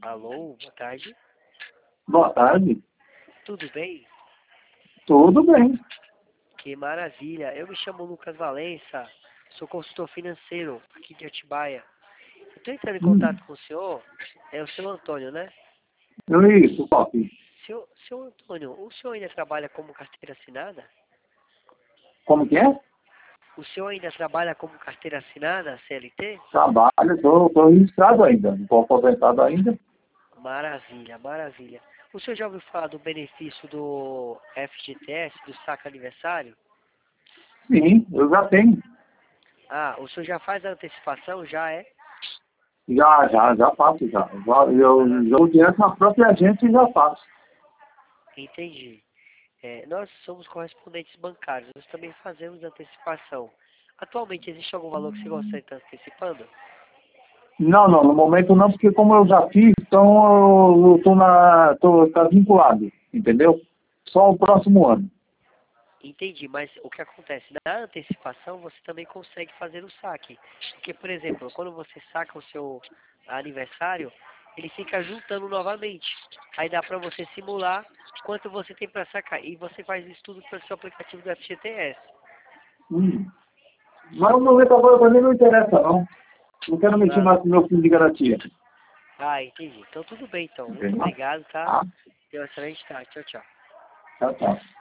Alô, boa tarde. Boa tarde. Tudo bem? Tudo bem. Que maravilha. Eu me chamo Lucas Valença, sou consultor financeiro aqui de Atibaia. Eu estou entrando em contato com o senhor, é o seu Antônio, né? Isso, Pop. Seu Antônio, o senhor ainda trabalha como carteira assinada? Como que é? O senhor ainda trabalha como carteira assinada, CLT? Trabalho, tô registrado ainda. Não estou aposentado ainda. Maravilha, maravilha. O senhor já ouviu falar do benefício do FGTS, do saque aniversário? Sim, eu já tenho. Ah, o senhor já faz a antecipação? Já é? Já faço já. Eu Maravilha. jogo direto na própria agência e já faço. Entendi. Nós somos correspondentes bancários, nós também fazemos antecipação. Atualmente, existe algum valor que você gostaria de estar antecipando? Não, no momento não, porque como eu já fiz, então eu tá vinculado, entendeu? Só o próximo ano. Entendi, mas o que acontece? Na antecipação, você também consegue fazer o saque. Porque, por exemplo, quando você saca o seu aniversário, ele fica juntando novamente. Aí dá para você simular quanto você tem para sacar. E você faz isso tudo pelo seu aplicativo do FGTS. Hum. Mas no momento agora para mim não interessa não. Não quero mexer Ah, mais com o meu fundo de garantia. entendi. Então tudo bem, então. Muito Entendeu? obrigado, tá? Tá? Tenha uma excelente tarde. Tchau, tchau. Tchau, tchau.